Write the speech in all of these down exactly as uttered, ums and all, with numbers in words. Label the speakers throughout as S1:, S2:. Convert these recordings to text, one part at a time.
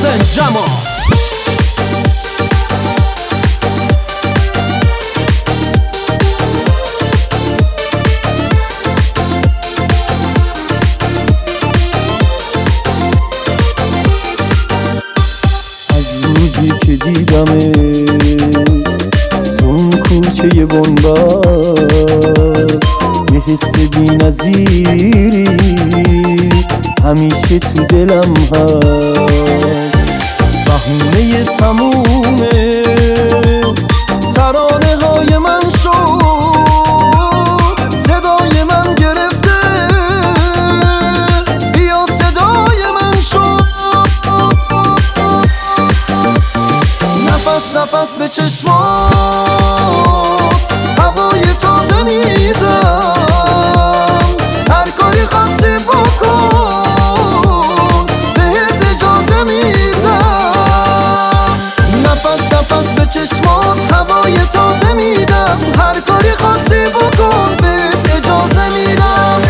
S1: بنجاما.
S2: روزی که دیدمت تون کوچه بنبست، یه حس بی نظیری همیشه تو دلم هست. بهونه تمومه ترانه های من شد، صدای من گرفته بیا صدای من شد. نفس نفس به چشمات هوای تازه میدم، هر کاری خواستی بکن بهت اجازه میدم. نفس نفس به چشمات هوای تازه میدم، هر کاری خواستی بکن بهت اجازه میدم.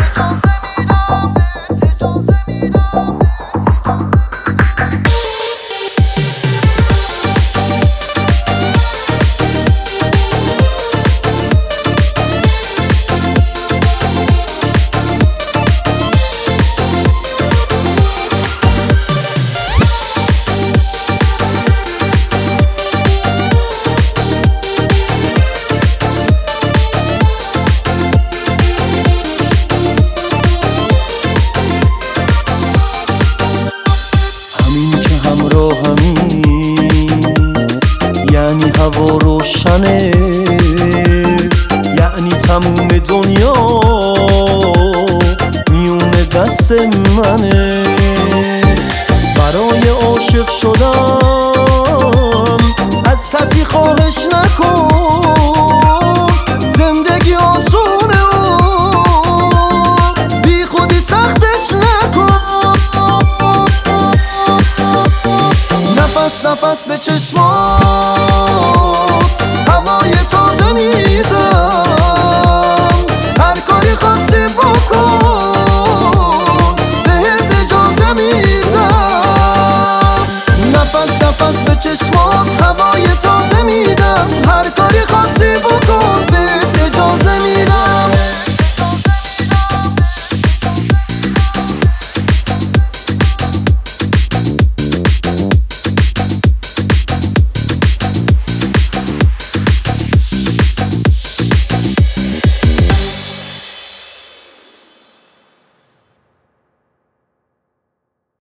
S2: یعنی هوا روشنه، یعنی تموم دنیا میونه دست منه. برای عاشق شدم از کسی خواهش نکن، زندگی آسونه و بی خودی سختش نکن. نفس نفس به چشمان